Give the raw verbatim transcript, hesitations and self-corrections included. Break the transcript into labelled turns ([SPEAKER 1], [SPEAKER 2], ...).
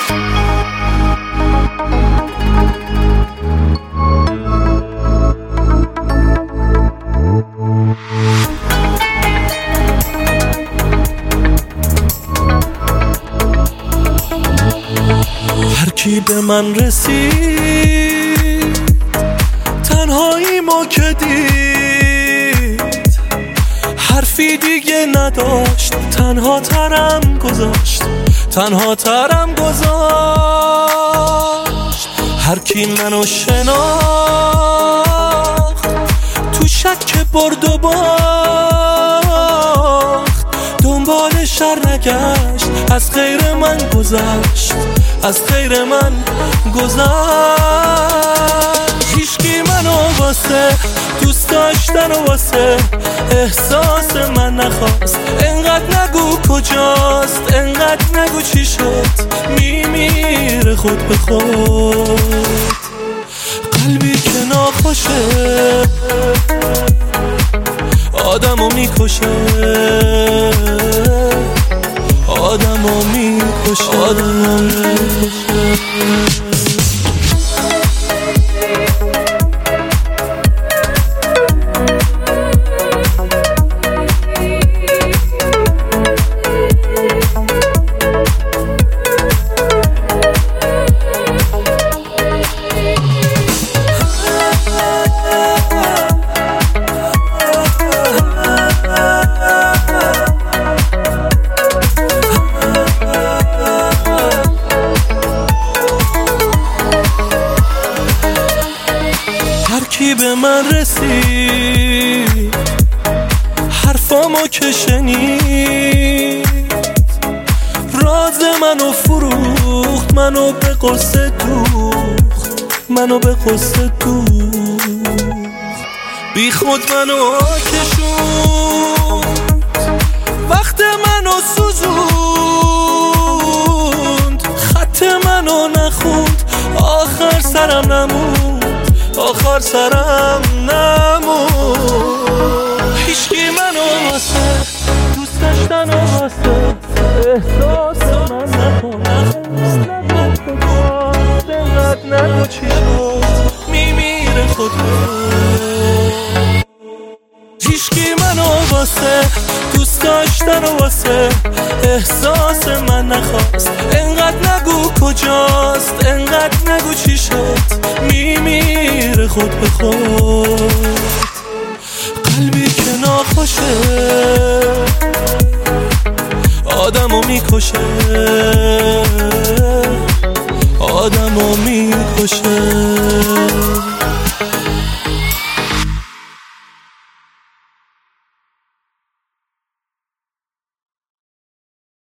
[SPEAKER 1] هر کی به من رسید تنهایی ما که دید، حرفی دیگه نداشت، تنها ترم گذاشت، تنها ترم گذاشت. هر کی منو شناخت تو شک برد و باخت، دنبال شر نگشت، از غیر من گذشت، از غیر من گذشت. هیچکی منو واسه دوست داشتن و واسه احساس من نخواست. انقدر نگو کجاست، انقدر نگو چی شد، میمیره خود به خود. قلبی که ناخوشه آدمو میکشه، آدمو میکشه، آدمو میکشه. کی به من رسید حرفامو که شنید، راز منو فروخت، منو به قصه دوخت، منو به قصه دوخت. بی خود منو کشوند، وقت منو سوزوند، خط منو نخوند، آخر سرم نموند، آخر سرم نمون. هیچکی منو واسه دوست داشتن و واسه احساس من نخواست. انقدر نگو چی شد، میمیره خود به خود. هیچکی منو واسه دوست داشتن و واسه احساس من نخواست. انقدر نگو کجاست، انقدر نگو چی شد، میمیره خود به خود. قلبی که ناخوشه آدمو میکشه، آدمو میکشه.